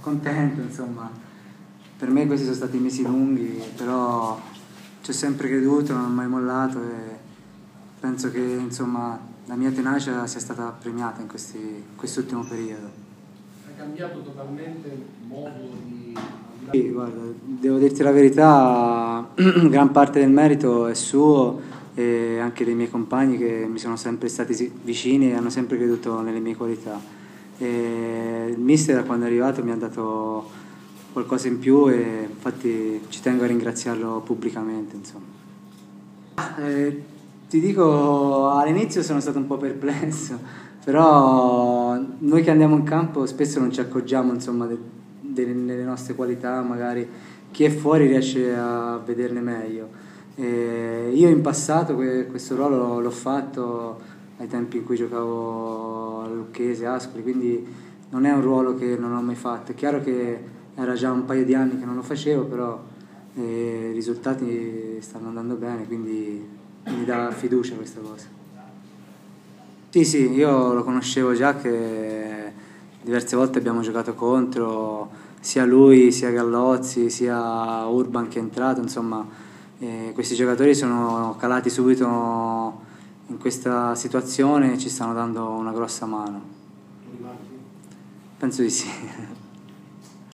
contento, insomma. Per me questi sono stati mesi lunghi, però ci ho sempre creduto, non ho mai mollato e penso che insomma la mia tenacia sia stata premiata in quest'ultimo periodo. Ha cambiato totalmente il modo di... Sì, guarda, devo dirti la verità, gran parte del merito è suo e anche dei miei compagni che mi sono sempre stati vicini e hanno sempre creduto nelle mie qualità. E il mister da quando è arrivato mi ha dato qualcosa in più e infatti ci tengo a ringraziarlo pubblicamente, insomma. Ti dico, all'inizio sono stato un po' perplesso, però noi che andiamo in campo spesso non ci accorgiamo, insomma, delle nostre qualità, magari chi è fuori riesce a vederne meglio. Io in passato questo ruolo l'ho fatto ai tempi in cui giocavo a Lucchese, Ascoli, quindi non è un ruolo che non ho mai fatto. È chiaro che era già un paio di anni che non lo facevo, però i risultati stanno andando bene, quindi mi dà fiducia questa cosa. Sì, sì, io lo conoscevo già che diverse volte abbiamo giocato contro, sia lui, sia Gallozzi, sia Urban che è entrato, insomma, questi giocatori sono calati subito in questa situazione e ci stanno dando una grossa mano. Penso di sì.